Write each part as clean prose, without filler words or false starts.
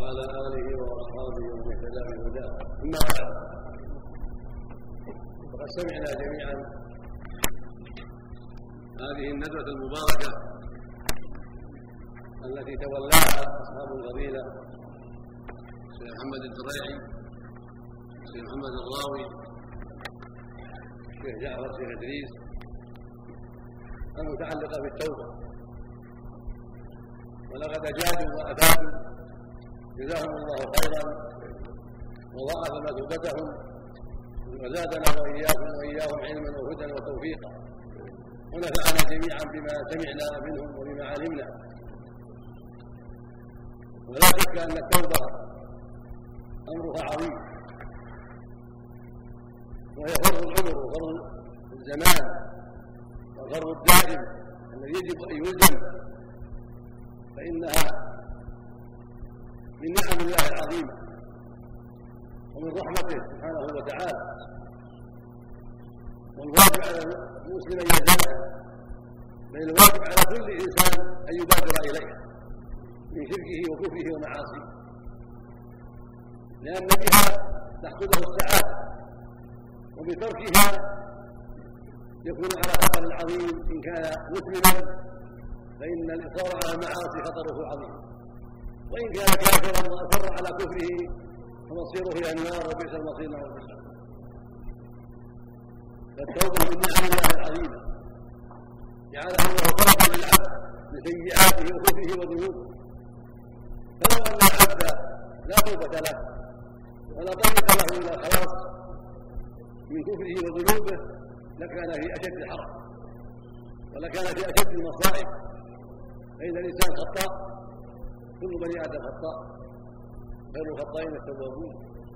وعلى آله وأصحابه ومن اهتدى بهداه. أما بعد، فقد سمعنا جميعا هذه الندوة المباركة التي تولاها أصحاب الفضيلة الشيخ محمد الدريعي، الشيخ محمد الراوي، الشيخ جعفر، الشيخ إدريس، المتعلقة بالتوبة. ولقد أجادوا وأفادوا جزاهم الله خيرا وضاعف مثوبتهم وزادنا وإياهم علما وهدى وتوفيقا، ونفعنا جميعا بما سمعنا منهم وبما علمنا. ولا شك أن التوبة أمرها عظيم، وهي فرض العمر وفرض الزمان وفرض الدائم الذي يجب أن يلزم، فإنها من نعم الله العظيمة ومن رحمته سبحانه وتعالى، والواجب على المسلم أن يزداد، بل الواجب على كل إنسان أن يبادر إليها من شركه وكفره ومعاصيه، لأن بها تحصله السعادة، وبتركها يكون على خطر عظيم. إن كان مسلما فإن الإصرار على المعاصي خطره عظيم، وإن كان كافرا وأصر على كفره فمصيره إلى النار، وبئس المصير نعوذ بالله. فالتوبة من نعم الله العظيمة جعلها الله فرجا للعبد لسيئاته وكفره وذنوبه. فلو أن العبد لا توبة له ولا طريق له إلى الخلاص من كفره وذنوبه لكان في أشد الحرج ولكان في أشد المصائب، فإن الإنسان خطاء، كل بني آدم خطاء، غير الخطائين التوابون.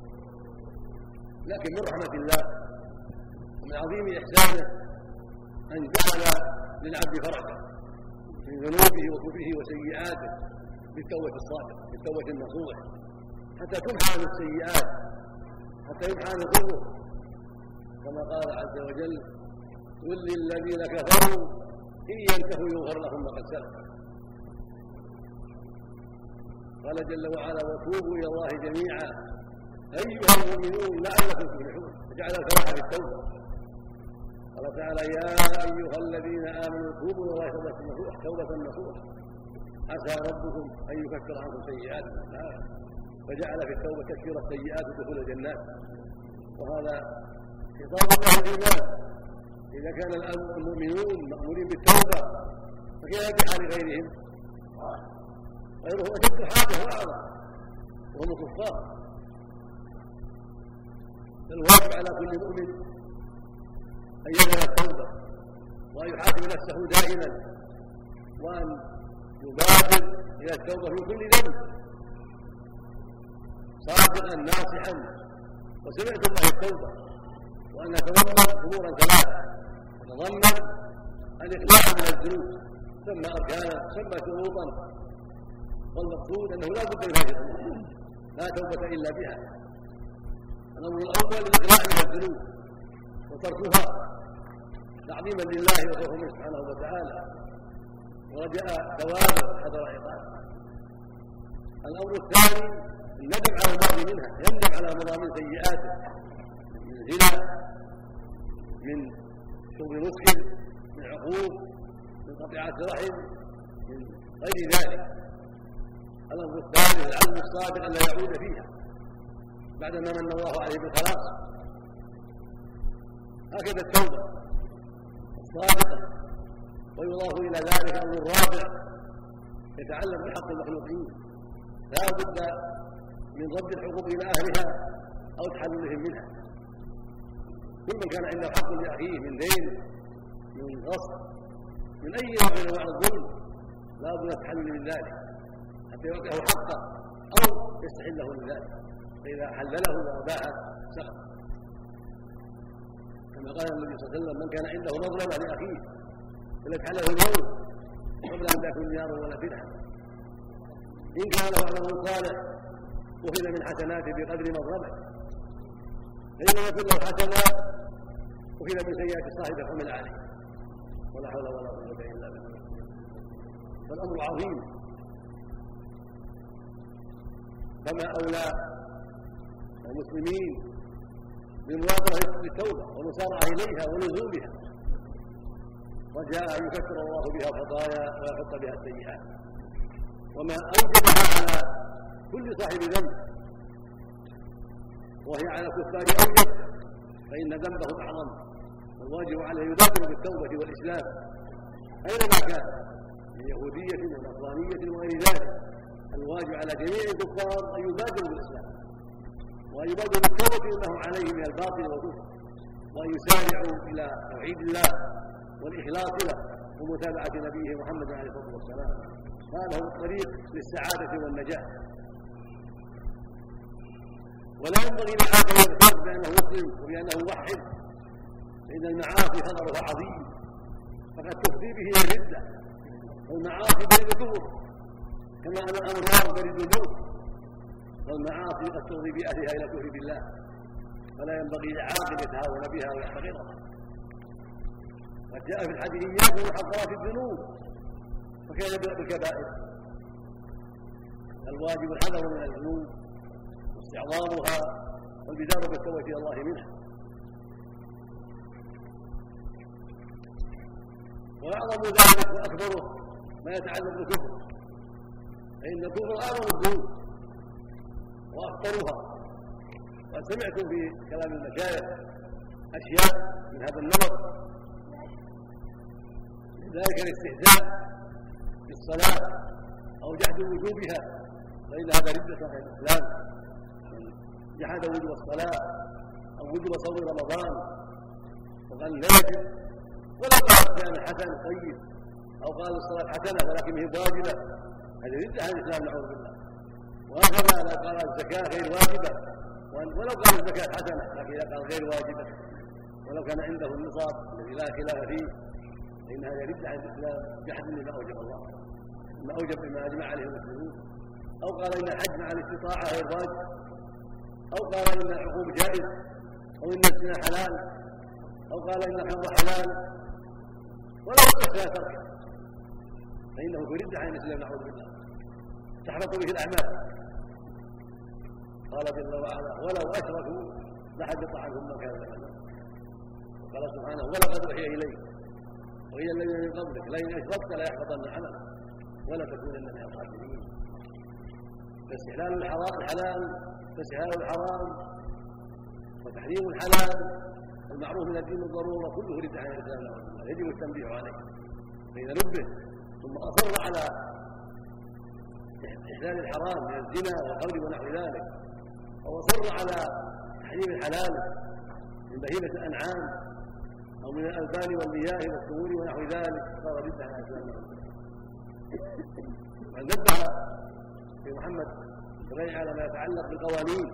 لكن من رحمة الله ومن عظيم إحسانه أن جعل للعبد فرجا من ذنوبه وكفره وسيئاته بالتوبة الصادقة، بالتوبة النصوح، حتى تمحى عن السيئات، حتى يمحى عن الكفر، كما قال عز وجل: قل للذين كفروا إن ينتهوا يغفر لهم ما قد سلف. قال جل وعلا: وتوبوا إلى الله جميعا أيها المؤمنون لعلكم تفلحون، فجعل الفلاح بالتوبة. قال تعالى: يا أيها الذين آمنوا توبوا إلى الله توبة نصوحا عسى ربكم أن يكفر عنكم سيئاتكم، فجعل في التوبة تكفير السيئات ودخول الجنات. وهذا خطاب أهل الإيمان، إذا كان المؤمنون مأمورين بالتوبة فكيف بحال غيرهم؟ غيره أشد حاجة وأعظم وهم الكفار. فالواجب على كل مؤمن أن يبذل التوبة وأن يحاسب نفسه دائما، وأن يبادر إلى التوبة من كل ذنب صادقا ناصحا. وسمعت الله التوبة وأنها تضمن أمورا ثلاثة: تتضمن الإقلاع من الذنوب، سمى أركانا، سمى شروطا، والمقصود أنه لا بد من هذه الأمور، لا توبة إلا بها. الأمر الأول الإقلاع من الذنوب وتركها تعظيما لله وخوفا منه سبحانه وتعالى ورجاء ثوابه وحذر عقابه. الأمر الثاني الندم على الماضي منها، يندم على مضامين سيئاته من زنا، من شرب مسكر، من عقوق، من قطيعة رحم، من غير ذلك. الأمر الثالث العزم الصادق أن لا يعود فيها بعدما من الله عليه بالخلاص. هكذا التوبة الصادقة. ويضاف إلى ذلك أمر رابع يتعلق بحق المخلوقين، لا بد من رد الحقوق إلى أهلها أو تحللهم منها. كل من كان عنده حق لأخيه من دين، من غصب، من أي نوع من أنواع الظلم، لا بد من التحلل من ذلك حتى يعطيه حقه أو يستحله من ذلك، فإذا حلله وأباح سقط. كما قال النبي صلى الله عليه وسلم: من كان عنده مظلمة لأخيه فليتحلله اليوم قبل أن تكون نار ولا فرحة. إن كان له عمل صالح أخذ من حسناته بقدر مظلمته، فإن يكن له حسنات أخذ من سيئات صاحبه حمل عليه، ولا حول ولا قوة إلا بالله. فالأمر عظيم. كما أولى المسلمين بالمبادرة للتوبة والمسارعة إليها ولزومها، رجاء أن يكفر الله بها الخطايا ويحط بها السيئات. وما أوجبها على كل صاحب ذنب وهي على الكفار أوجب، فإن ذنبهم أعظم، والواجب عليه يبادر بالتوبة والإسلام أينما كان من يهودية ونصرانية وغير ذلك. الواجب على جميع الكفار أن يبادروا بالإسلام وأن يبادروا بالتوبة لهم عليه من الباطل والكفر، وأن يسارعوا إلى توحيد الله والإخلاص له ومتابعة نبيه محمد عليه الصلاة والسلام. هذا هو الطريق للسعادة والنجاة. ولا ينبغي لأحد أن يغتر بأنه مسلم وبأنه موحد، فإن المعاصي خطرها عظيم، فقد تفضي به إلى الردة، والمعاصي بريد الكفر كما أن الأمراض بريد الموت، والمعاصي قد تفضي بأهلها إلى الكفر بالله، فلا ينبغي لعاقل يتهاون بها ويحتقرها. قد جاء في الحديث إياكم ومحقرات الذنوب، فكان بالكبائر. الواجب الحذر من الذنوب واستعظامها والبدار بالتوبة إلى الله منها. وأعظم ذلك وأكبره ما يتعلق بالكفر، فإن الكفر أعظم الذنوب وأخطرها. وقد سمعتم في كلام المشايخ أشياء من هذا النمط، ذلك الاستهزاء بالصلاة أو جحد وجوبها، فإن هذا ردة عن الإسلام. من جحد وجوب الصلاة أو وجوب صوم رمضان وقال لا يجب، ولو قال كان حسن طيب أو قال الصلاة حسنة ولكن هي واجبة، هذه ردة عن الإسلام نعوذ بالله. وهكذا لو قال الزكاة غير واجبة، ولو قال الزكاة حسنة لكن إذا قال غير واجبة ولو كان عنده النصاب الذي لا خلاف فيه، فإن هذا ردة عن الإسلام جحد لما أوجب الله، ما أوجب بما أجمع عليه المسلمون. أو قال إن الحج مع الاستطاعة غير واجب، أو قال إن العقوق جائز، أو إن الزنا حلال، أو قال إن الخمر حلال، ولو استحسن تركه، فإنه ردة عن الإسلام نعوذ بالله، تحبط به الأعمال. قال جل وعلا ولو أشركوا لحبط عنهم ما كانوا يعملون. قال سبحانه ولقد أوحي إليك وإلى الذين من قبلك لئن أشركت ليحبطن عملك ولا تكونن من الخاسرين. فاستحلال الحلال واستحلال الحرام وتحريم الحلال المعروف من الدين بالضروره كله ردة عن الإسلام، يجب التنبيه عليه. فإذا نبه ثم أصر على إحلال الحرام من الزنا والقول ونحو ذلك، أو أصر على تحريم الحلال من بهيمة الأنعام أو من الألبان والمياه والسمور ونحو ذلك، صار ردة عن الإسلام. وقد نبه في محمد غير على ما يتعلق بالقوانين،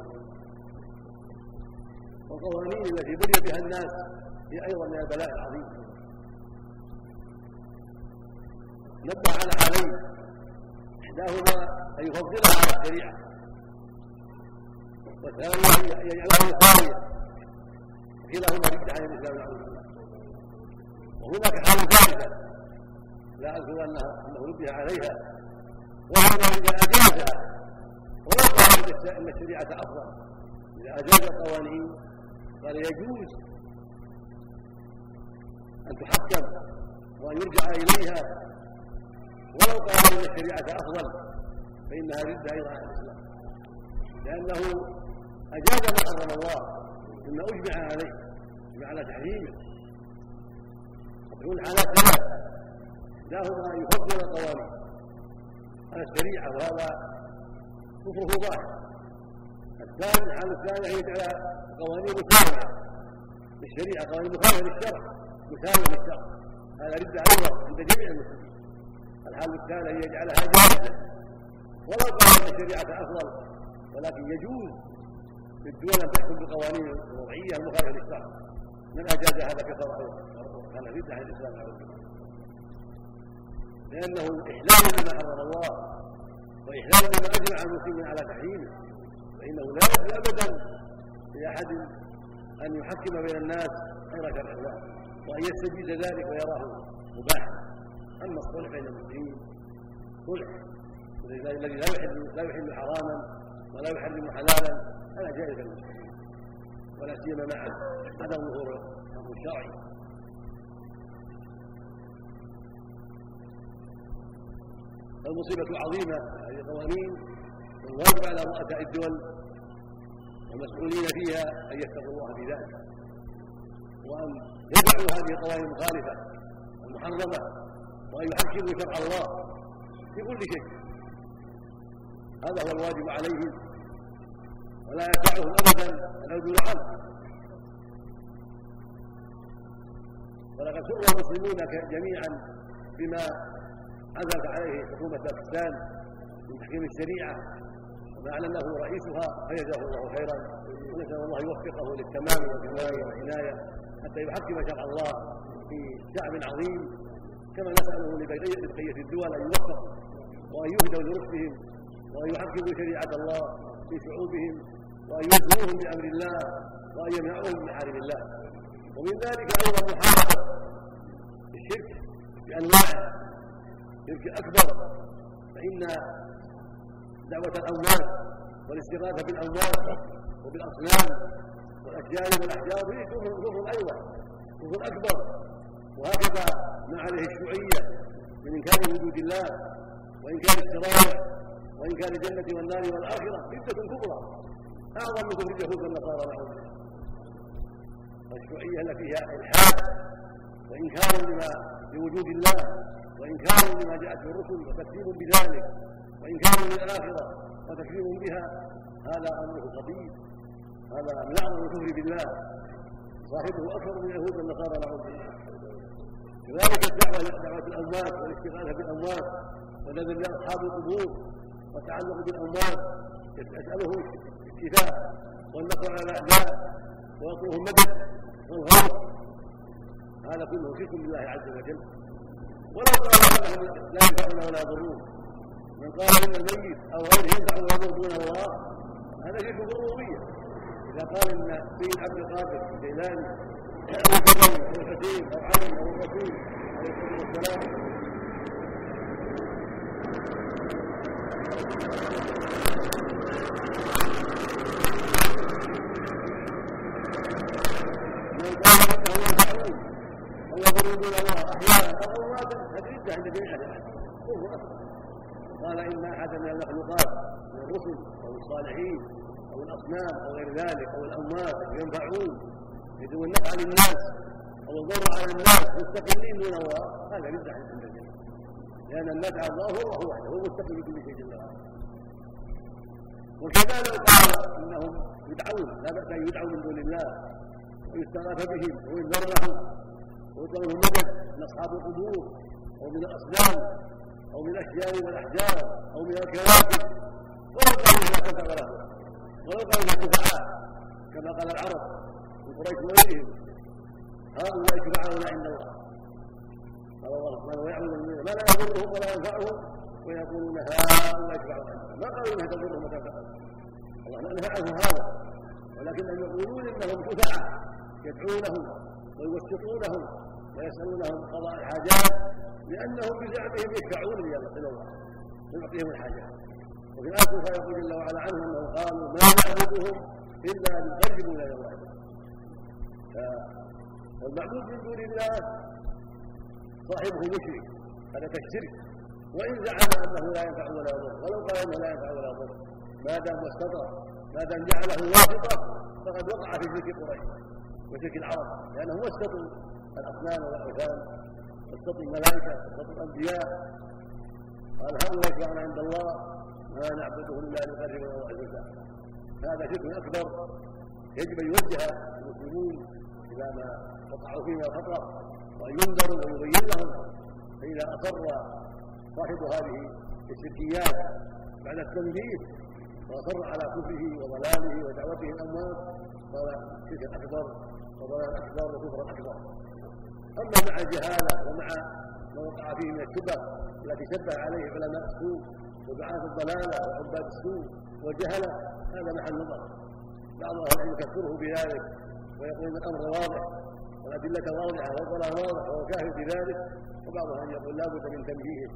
والقوانين التي بني بها الناس هي أيضا من البلاء العظيم. نبه على حالين، إحداهما أن يفضلها على الشريعة، والثانية أن يجعلها مساوية، وكلاهما ردة عن الإسلام نعوذ بالله. وهناك حال ثالثة لا أذكر أنه نبه عليها، وهو إذا أجازها ولا قال إن الشريعة أفضل، إذا أجاز القوانين قال يجوز أن تحكم وأن يرجع إليها، ولو قال إن الشريعة أفضل فإنها ردة أيضا عن الإسلام، لأنه أجاز ما حرم الله مما أجمع عليه على تحريمه. ويكون على ثلاث، إحداهما أن يفضل القوانين على الشريعة وهذا كفره ظاهر. الثاني الحال الثاني أن يجعل قوانين مساوية للشريعة، قوانين مخالفة للشرع مساوية للشرع، هذا ردة أيضا عند جميع المسلمين. الحال الثالث أن يجعلها جائزة، ولو قال أن الشريعة أفضل ولكن يجوز للدول أن تحكم بقوانين وضعية المخالفة للشرع، من أجاز هذا كفر أيضا، كان ردة عن الإسلام نعوذ بالله. لأنه إحلال لما حرم الله وإحلال لما أجمع المسلمين على تحريمه، فإنه لا يجوز أبدا لأحد أن يحكم بين الناس غير شرع الله وأن يستجيز ذلك ويراه مباحا. أما الصلح بين المسلمين صلح الذي لا يحل حراما ولا يحرم حلالا هذا جائز للمسلمين، ولا سيما مع عدم ظهور الحكم الشرعي. المصيبة عظيمة. هذه القوانين والواجب على رؤساء الدول والمسؤولين فيها أن يتقوا الله في ذلك، وأن يدعوا هذه القوانين المخالفة المحرمة، وأن يحكموا شرع الله في كل شيء. هذا هو الواجب عليهم، ولا يسعهم أبدا العدول عنه. ولقد سر المسلمون جميعا بما عزمت عليه حكومة باكستان من تحكيم الشريعة وما أعلنه رئيسها، فجزاه الله خيرا، ونسأل الله يوفقه للتمام والكمال والعناية حتى يحكم شرع الله في شعب عظيم، كما نسأله لبقية الدول أن يوفقوا وأن يهدوا لرشدهم وأن يحكموا شريعة الله في شعوبهم، وأن يزنوهم بأمر الله وأن يمنعوهم من محارم الله. ومن ذلك أيضا محاربة الشرك بأنواعه، الشرك الأكبر، فإن دعوة الأموات والاستغاثة بالأموات وبالأصنام والأشجار والأحجار هي كفر أيضا، كفر أكبر. وهكذا ما عليه الشيوعية من إنكار وجود الله وإنكار الشرائع وإنكار الجنة والنار والآخرة عدة كبرى أعظم من كفر اليهود والنصارى معهم. والشيوعية التي فيها إلحاد وإنكار لوجود الله وإنكار لما جاءت به الرسل وتكذيب بذلك وإنكار للآخرة وتكذيب بها، هذا أمره خطير، هذا من أعظم الكفر بالله، صاحبه أكثر من اليهود والنصارى معهم. كذلك دعوة الأموات والاستغاثة بالأموات والذي أصحاب القبور والتعلق بالأموات يسألهم الشفاء والنصر على الأعداء ويطلبهم المدد والغوث، هذا كله شرك بالله عز وجل. ولو قال انهم لا ينفعون ولا يضرون، من قال ان الميت او غيره ينفع ويضر دون الله هذا شرك بالربوبيه. اذا قال ان سيد عبد القادر الجيلاني او الجبري او الحسين او علي او الرسول عليه الصلاه والسلام يضرون الله احيانا او امواتا هذه عند جميع الاحد كفر اكبر. قال ان احدا من المخلوقات من الرسل او الصالحين او الاصنام او غير ذلك او الاموات ينفعون يجدون النفع للناس او الضر على الناس مستقلين دون الله، هذا رد عند الجميع، لان النفع الله هو وحده، هو مستقل بكل شيء جل وعلا. وكذلك قال انهم يدعون، لا باس ان يدعوا من دون الله ويستغاث بهم وينذر لهم ويطلب لهم مدد من اصحاب القبور او من الاصنام او من الاشجار والاحجار او من الكواكب، ولو قالوا لا تنفع ولا تضر، ولو قالوا لا شفعاء كما قال العرب من قريش وغيرهم، هؤلاء شفعاؤنا عند الله. قال الله سبحانه ويعبدون ما لا يضرهم ولا ينفعهم ويقولون هؤلاء شفعاؤنا عند الله، ما قالوا انها تضرهم وتنفعهم، الله نفعهم هذا، ولكنهم يقولون انهم شفعاء يدعونهم ويوسطونهم ويسألونهم قضاء الحاجات، لأنهم بزعمهم يشفعون إلى الله ويعطيهم الحاجات. وفي الآية الأخرى يقول جل وعلا عنهم أنهم قالوا ما نعبدهم إلا ليقربونا إلى الله. فالمعبود من دون الله صاحبه مشرك، هذا كالشرك، وإن زعم أنه لا ينفع ولا يضر، ولو قال أنه لا ينفع ولا يضر، ما دام واستطاع، ما دام جعله واسطة فقد وقع في شرك قريش وشرك العرب، لأنهم وسطوا الأصنام والأوثان، وسطوا الملائكة، وسطوا الأنبياء. قال هؤلاء شفعاؤنا عند الله ما نعبدهم إلا ليقربونا إلى الله زلفى. هذا شرك أكبر يجب أن يوجه المسلمون إلى ما وقعوا فيه من الخطأ وأن ينذروا ويبين لهم، فإذا أصر صاحب هذه الشركيات بعد التنبيه وأصر على كفره وضلاله ودعوته الأموات قال شرك أكبر وضلال أكبر وكفر أكبر. أما مع الجهالة ومع ما وقع فيه من الشبه التي شبه عليه علماء السوء ودعاة الضلالة وعباد السوء والجهلة، هذا محل نظر. بعض أهل العلم يكفره بذلك ويقول ان الامر واضح والادله واضحه والضلال واضح وهو كافر بذلك، وبعضهم يقول لا بد من تنبيهه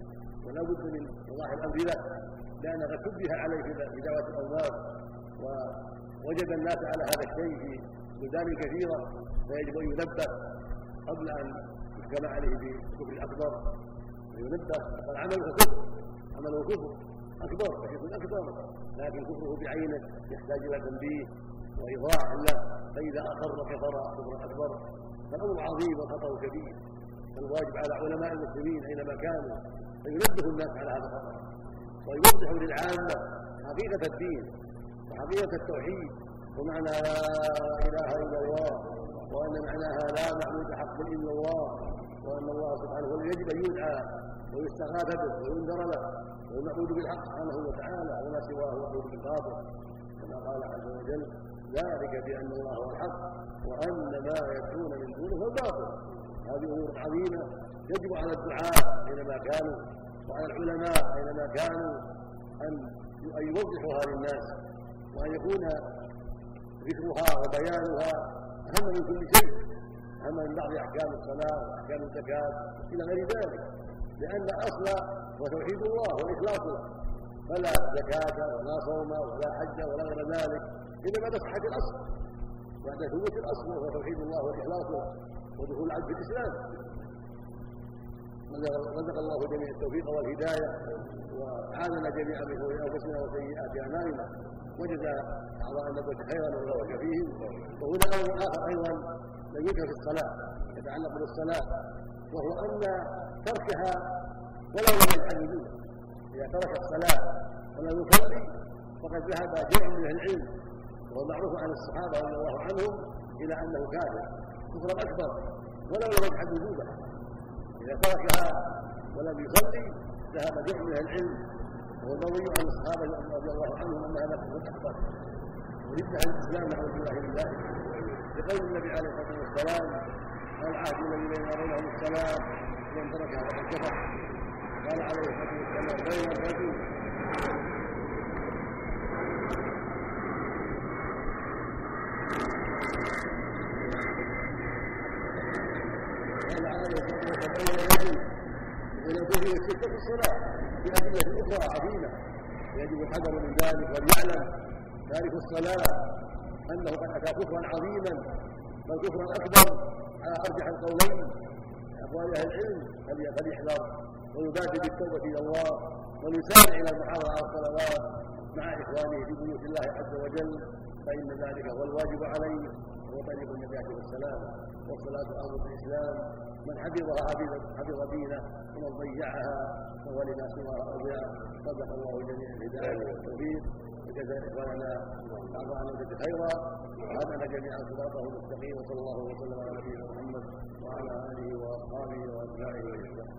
ولا بد من وضاح الامثله، لان قد شبه عليه في دعوه الاولاد ووجد الناس على هذا الشيء في بلدان كثيره، فيجب ان ينبه قبل ان يحكم عليه بالكفر الاكبر، وينبه فالعمل كفر، عمله كفر اكبر شرك اكبر، لكن كفره بعينه يحتاج الى تنبيه وايضاح له، فاذا اقر كفر كفرا اكبر فالامر عظيم والخطر كبير. فالواجب على علماء المسلمين اينما كانوا ان ينبهوا الناس على هذا الخطر، ويوضحوا للعامه حقيقه الدين وحقيقه التوحيد ومعنى لا اله الا الله، وان معناها لا معبود حق الا الله، وان الله سبحانه هو يجب ان يدعى ويستغاث به وينذر له، والمعبود بالحق سبحانه وتعالى وما سواه معبود بالباطل، كما قال عز وجل ذلك بان الله هو الحق وان ما يدعون من دونه هو الباطل. هذه امور عظيمه يجب على الدعاة اينما كانوا وعلى العلماء اينما كانوا ان يوضحوها للناس، وان يكون ذكرها وبيانها اهم من كل شيء، اهم من بعض احكام الصلاه واحكام الزكاه الى غير ذلك، لان الاصل هو توحيد الله والاخلاص له، فلا زكاه ولا صوم ولا حج ولا غير ذلك الا بعد صحه الاصل، بعد ثبوت الاصل وهو توحيد الله والاخلاص له ودخول العبد في الاسلام. رزق الله جميع التوفيق والهدايه، وعاننا جميعا من شرور انفسنا وسيئات اعمالنا، وجزى اعضاء الندوه خيرا وبارك فيهم. وهنا امر اخر ايضا لم يذكر في الصلاه يتعلق بالصلاه، وهو ان تركها ولو لم يجحد وجوده، اذا ترك الصلاه ولم يصلي فقد ذهب جمع من العلم وهو معروف عن الصحابه رضي الله عنهم الى انه كافر كفرا اكبر ولو لم يجحد وجوده. اذا تركها ولم يصلي ذهب جمع من العلم وهو المروي عن الصحابه رضي الله عنهم ان هذا كفر اكبر ويفتح الاسلام نعوذ بالله من ذلك، لقول النبي عليه الصلاه والسلام العهد الذي بيننا وبينهم الصلاه ومن تركها فقد كفر. قال عليه الصلاه والسلام بين الرجل ويكون فيه الشرك في الصلاه بأدلة أخرى عظيمة يجب الحذر من ذلك، وليعلم تارك الصلاة أنه قد أتى كفرا عظيما بل كفرا أكبر على أرجح القولين أقوال أهل العلم، فليحذر ويبادر بالتوبة إلى الله ويسارع إلى المحافظة على الصلوات مع إخوانه في بيوت الله عز وجل، فإن ذلك هو الواجب عليه وهو طريق النجاة والسلام. والصلاة أمر الإسلام، من حفظها حفظ دينه ومن ضيعها فهو لما سواها أضيع. صدق الله جميع الهداية والتوفيق، وجزا إخواننا أعضاء الندوة خيرا وهدنا جميعا صراطه المستقيم، وصلى الله وسلم على نبينا محمد وعلى آله وأصحابه وأتباعه وإحسانه.